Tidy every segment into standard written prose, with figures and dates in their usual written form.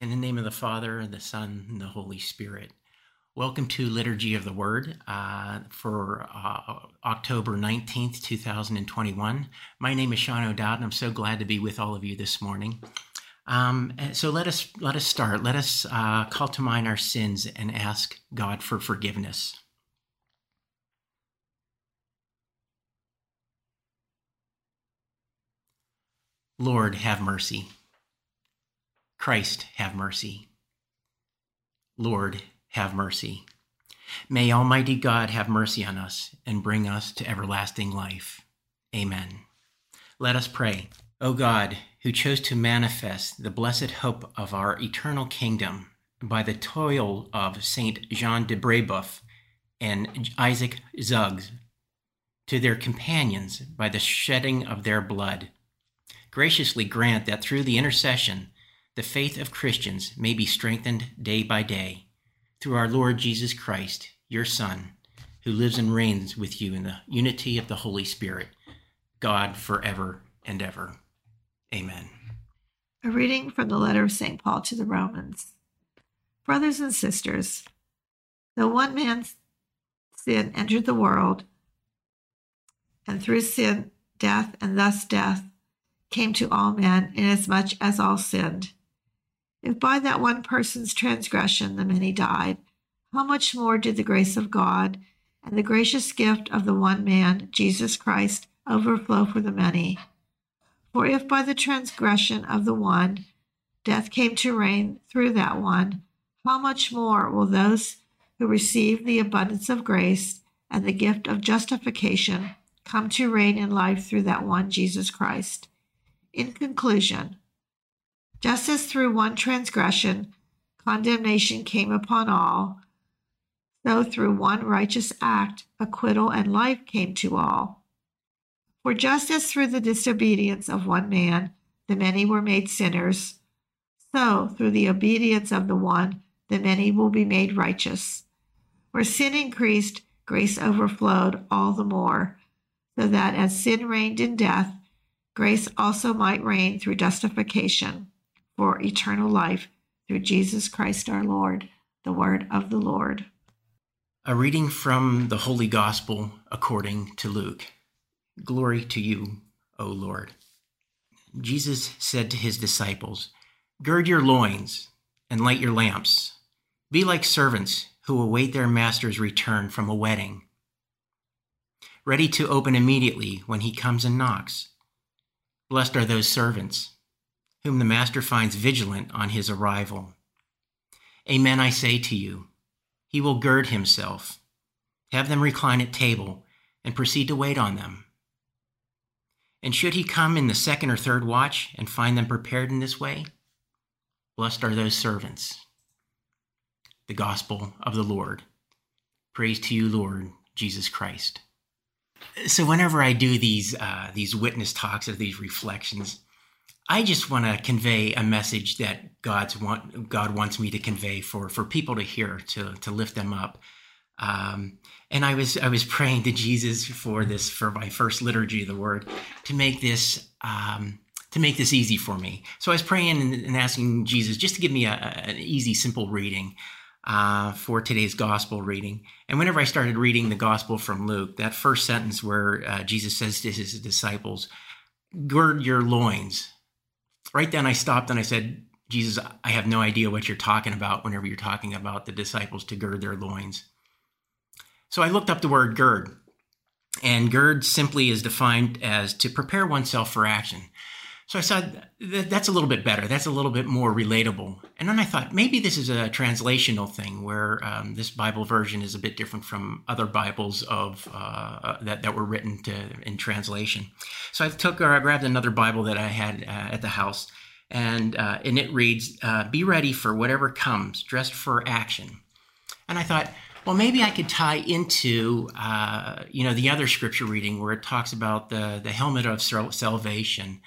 In the name of the Father, the Son, and the Holy Spirit. Welcome to Liturgy of the Word for October 19th, 2021. My name is Sean O'Dowd, and I'm so glad to be with all of you this morning. So let us start. Let us call to mind our sins and ask God for forgiveness. Lord, have mercy. Christ, have mercy. Lord, have mercy. May Almighty God have mercy on us and bring us to everlasting life. Amen. Let us pray. O God, who chose to manifest the blessed hope of our eternal kingdom by the toil of Saint Jean de Brebeuf and Isaac Zugs to their companions by the shedding of their blood, graciously grant that through the intercession the faith of Christians may be strengthened day by day, through our Lord Jesus Christ, your Son, who lives and reigns with you in the unity of the Holy Spirit, God forever and ever. Amen. A reading from the letter of St. Paul to the Romans. Brothers and sisters, though one man's sin entered the world, and through sin death, and thus death came to all men, inasmuch as all sinned. If by that one person's transgression the many died, how much more did the grace of God and the gracious gift of the one man, Jesus Christ, overflow for the many? For if by the transgression of the one death came to reign through that one, how much more will those who receive the abundance of grace and the gift of justification come to reign in life through that one, Jesus Christ? In conclusion, just as through one transgression condemnation came upon all, so through one righteous act acquittal and life came to all. For just as through the disobedience of one man the many were made sinners, so through the obedience of the one the many will be made righteous. Where sin increased, grace overflowed all the more, so that as sin reigned in death, grace also might reign through justification for eternal life through Jesus Christ our Lord. The word of the Lord. A reading from the Holy Gospel according to Luke. Glory to you, O Lord. Jesus said to his disciples, "Gird your loins and light your lamps. Be like servants who await their master's return from a wedding, ready to open immediately when he comes and knocks. Blessed are those servants whom the master finds vigilant on his arrival. Amen, I say to you, he will gird himself, have them recline at table, and proceed to wait on them. And should he come in the second or third watch and find them prepared in this way, blessed are those servants." The Gospel of the Lord. Praise to you, Lord Jesus Christ. So whenever I do these witness talks or these reflections, I just want to convey a message that God wants me to convey for people to hear, to lift them up. And I was praying to Jesus for my first liturgy of the Word, to make this easy for me. So I was praying and asking Jesus just to give me an easy, simple reading for today's gospel reading. And whenever I started reading the gospel from Luke, that first sentence where Jesus says to his disciples, "Gird your loins." Right then I stopped and I said, "Jesus, I have no idea what you're talking about whenever you're talking about the disciples to gird their loins." So I looked up the word gird, and gird simply is defined as to prepare oneself for action. So I said, that's a little bit better. That's a little bit more relatable. And then I thought, maybe this is a translational thing where this Bible version is a bit different from other Bibles that were written in translation. So I grabbed another Bible that I had at the house, and it reads, "Be ready for whatever comes, dressed for action." And I thought, well, maybe I could tie into the other scripture reading where it talks about the helmet of salvation,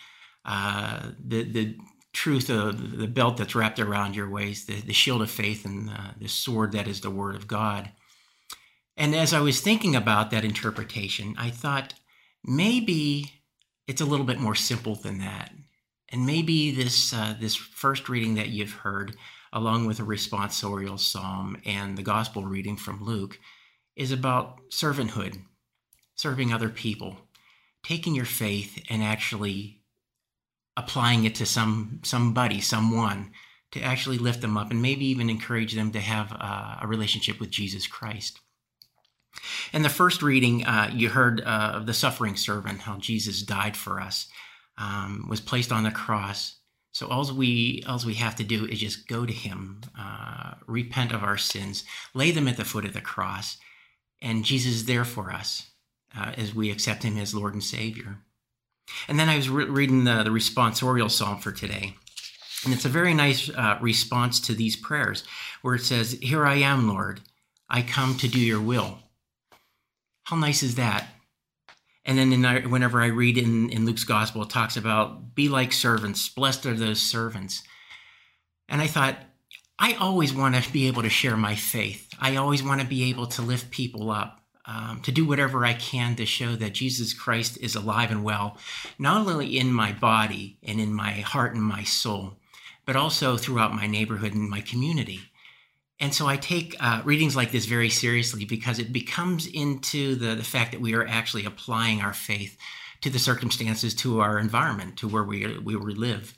the truth of the belt that's wrapped around your waist, the shield of faith, and the sword that is the word of God. And as I was thinking about that interpretation, I thought maybe it's a little bit more simple than that. And maybe this first reading that you've heard, along with a responsorial psalm and the gospel reading from Luke, is about servanthood, serving other people, taking your faith and actually applying it to somebody, someone, to actually lift them up and maybe even encourage them to have a relationship with Jesus Christ. In the first reading, you heard of the suffering servant, how Jesus died for us, was placed on the cross. So all we have to do is just go to him, repent of our sins, lay them at the foot of the cross, and Jesus is there for us as we accept him as Lord and Savior. And then I was reading the responsorial psalm for today. And it's a very nice response to these prayers where it says, "Here I am, Lord, I come to do your will." How nice is that? And then whenever I read in Luke's gospel, it talks about, be like servants, blessed are those servants. And I thought, I always want to be able to share my faith. I always want to be able to lift people up, to do whatever I can to show that Jesus Christ is alive and well, not only in my body and in my heart and my soul, but also throughout my neighborhood and my community. And so I take readings like this very seriously because it becomes into the fact that we are actually applying our faith to the circumstances, to our environment, to where we live.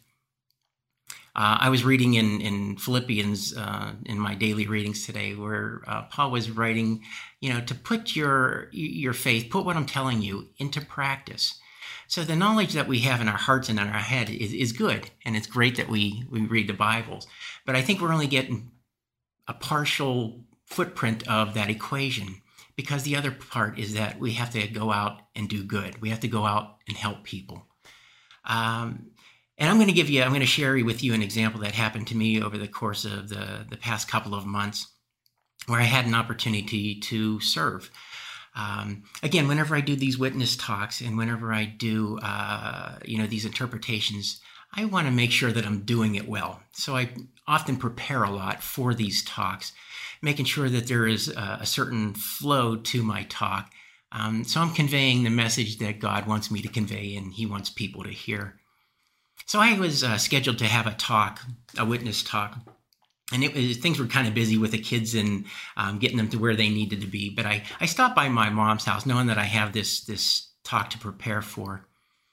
I was reading in Philippians in my daily readings today where Paul was writing, to put your faith, put what I'm telling you into practice. So the knowledge that we have in our hearts and in our head is good, and it's great that we read the Bibles. But I think we're only getting a partial footprint of that equation, because the other part is that we have to go out and do good. We have to go out and help people. And I'm going to share with you an example that happened to me over the course of the past couple of months, where I had an opportunity to serve. Again, whenever I do these witness talks and whenever I do, these interpretations, I want to make sure that I'm doing it well. So I often prepare a lot for these talks, making sure that there is a certain flow to my talk. So I'm conveying the message that God wants me to convey and he wants people to hear. So I was scheduled to have a witness talk. And things were kind of busy with the kids and getting them to where they needed to be. But I stopped by my mom's house knowing that I have this talk to prepare for.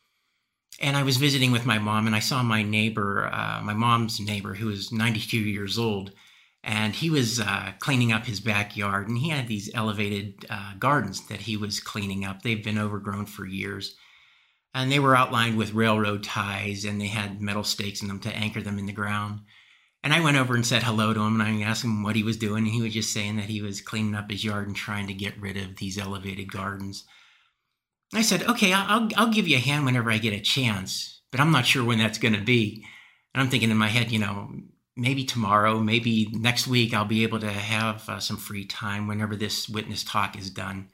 And I was visiting with my mom, and I saw my neighbor, my mom's neighbor, who was 92 years old. And he was cleaning up his backyard. And he had these elevated gardens that he was cleaning up. They've been overgrown for years. And they were outlined with railroad ties, and they had metal stakes in them to anchor them in the ground. And I went over and said hello to him, and I asked him what he was doing, and he was just saying that he was cleaning up his yard and trying to get rid of these elevated gardens. I said, okay, I'll give you a hand whenever I get a chance, but I'm not sure when that's going to be. And I'm thinking in my head, maybe tomorrow, maybe next week, I'll be able to have some free time whenever this witness talk is done.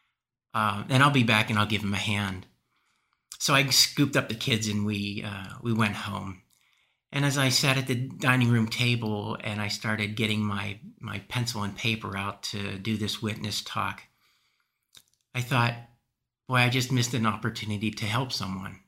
And I'll be back and I'll give him a hand. So I scooped up the kids and we went home. And as I sat at the dining room table and I started getting my pencil and paper out to do this witness talk, I thought, boy, I just missed an opportunity to help someone.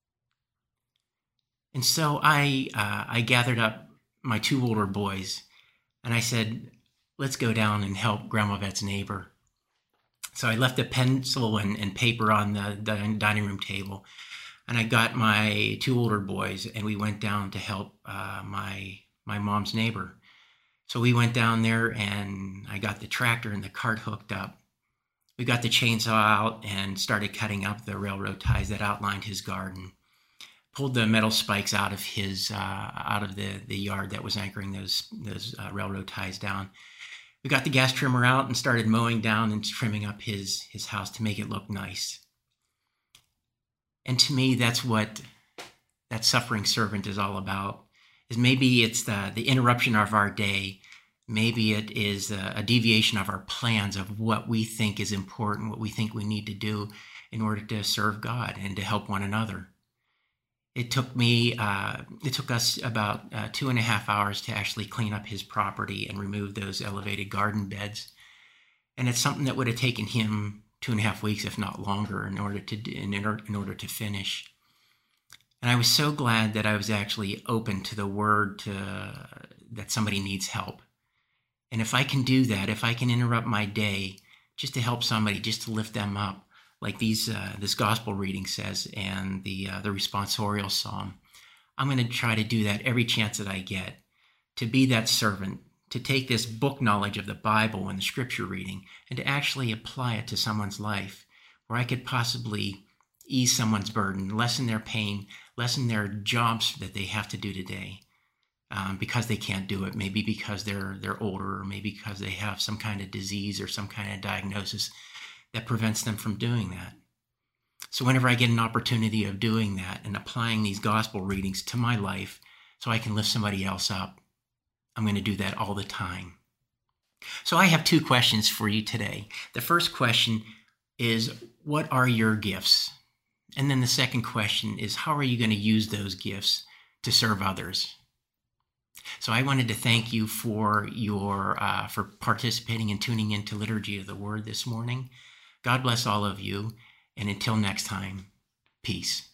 And so I gathered up my two older boys and I said, let's go down and help Grandma Vet's neighbor. So I left a pencil and paper on the dining room table. And I got my two older boys, and we went down to help my mom's neighbor. So we went down there, and I got the tractor and the cart hooked up. We got the chainsaw out and started cutting up the railroad ties that outlined his garden. Pulled the metal spikes out of the yard that was anchoring those railroad ties down. We got the gas trimmer out and started mowing down and trimming up his house to make it look nice. And to me, that's what that suffering servant is all about. Is maybe it's the interruption of our day. Maybe it is a deviation of our plans of what we think is important, what we think we need to do in order to serve God and to help one another. It took us about 2.5 hours to actually clean up his property and remove those elevated garden beds. And it's something that would have taken him 2.5 weeks, if not longer, in order to finish. And I was so glad that I was actually open to the word that somebody needs help. And if I can do that, if I can interrupt my day just to help somebody, just to lift them up, like this gospel reading says, and the responsorial psalm, I'm going to try to do that every chance that I get, to be that servant, to take this book knowledge of the Bible and the scripture reading and to actually apply it to someone's life, where I could possibly ease someone's burden, lessen their pain, lessen their jobs that they have to do today because they can't do it, maybe because they're older, or maybe because they have some kind of disease or some kind of diagnosis that prevents them from doing that. So whenever I get an opportunity of doing that and applying these gospel readings to my life so I can lift somebody else up, I'm going to do that all the time. So I have 2 questions for you today. The first question is, what are your gifts? And then the second question is, how are you going to use those gifts to serve others? So I wanted to thank you for for participating and tuning into Liturgy of the Word this morning. God bless all of you. And until next time, peace.